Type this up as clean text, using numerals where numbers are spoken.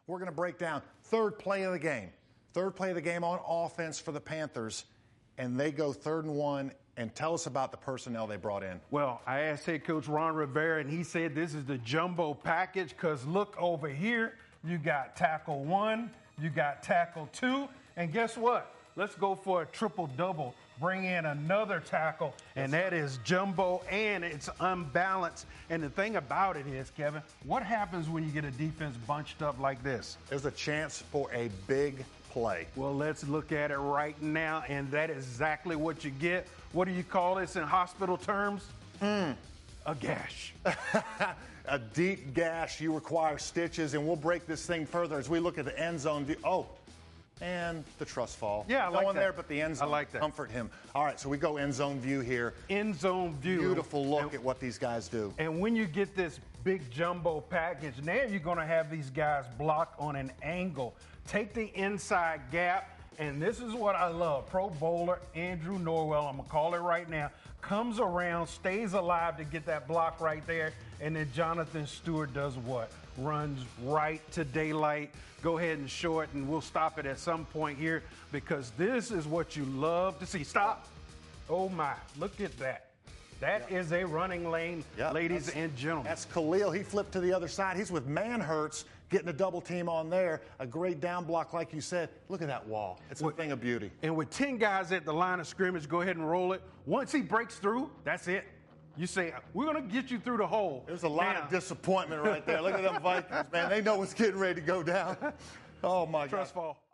We're going to break down third play of the game. Third play of the game on offense for the Panthers, and they go 3rd and 1. And tell us about the personnel they brought in. Well, I asked head coach Ron Rivera, and he said this is the jumbo package because look over here. You got tackle 1, you got tackle 2, and guess what? Let's go for a triple-double. Bring in another tackle, and that is jumbo, and it's unbalanced. And the thing about it is, Kevin, what happens when you get a defense bunched up like this? There's a chance for a big play. Well, let's look at it right now, and that is exactly what you get. What do you call this in hospital terms? A gash. A deep gash. You require stitches, and we'll break this thing further as we look at the end zone view. Oh, and the trust fall. Yeah, I like Going that. there, but the end zone. I like that. Comfort him. All right, so we go end zone view here. End zone view. Beautiful look at what these guys do. And when you get this big jumbo package, now you're going to have these guys block on an angle. Take the inside gap, and this is what I love. Pro Bowler Andrew Norwell, I'm going to call it right now, comes around, stays alive to get that block right there, and then Jonathan Stewart does what? Runs right to daylight. Go ahead and show it, and we'll stop it at some point here because this is what you love to see. Stop. Oh, my. Look at that. That is a running lane, ladies and gentlemen. That's Khalil. He flipped to the other side. He's with Manhertz, getting a double team on there. A great down block, like you said. Look at that wall. It's a thing of beauty. And with 10 guys at the line of scrimmage, go ahead and roll it. Once he breaks through, that's it. You say, we're going to get you through the hole. There's a lot of disappointment right there. Look at them Vikings, man. They know what's getting ready to go down. Oh, my God. Trust fall.